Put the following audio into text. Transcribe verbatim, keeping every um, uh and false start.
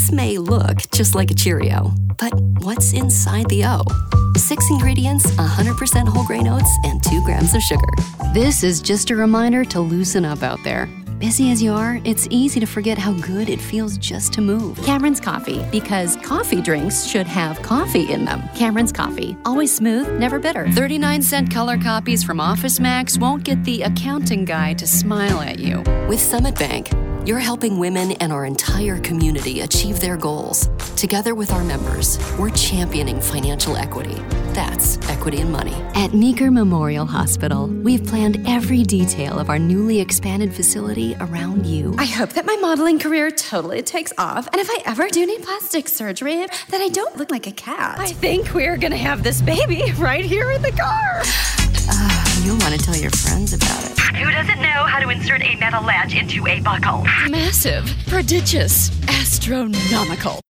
This may look just like a Cheerio, but what's inside the O? Six ingredients, one hundred percent whole grain oats, and two grams of sugar. This is just a reminder to loosen up out there. Busy as you are, it's easy to forget how good it feels just to move. Cameron's Coffee, because coffee drinks should have coffee in them. Cameron's Coffee, always smooth, never bitter. thirty-nine cent color copies from Office Max won't get the accounting guy to smile at you. With Summit Bank, you're helping women and our entire community achieve their goals. Together with our members, we're championing financial equity. That's equity in money. At Meeker Memorial Hospital, we've planned every detail of our newly expanded facility around you. I hope that my modeling career totally takes off, and if I ever do need plastic surgery, that I don't look like a cat. I think we're gonna have this baby right here in the car. Uh, you'll want to tell your friends about it. Who doesn't know how to insert a metal latch into a buckle? Massive, prodigious, astronomical.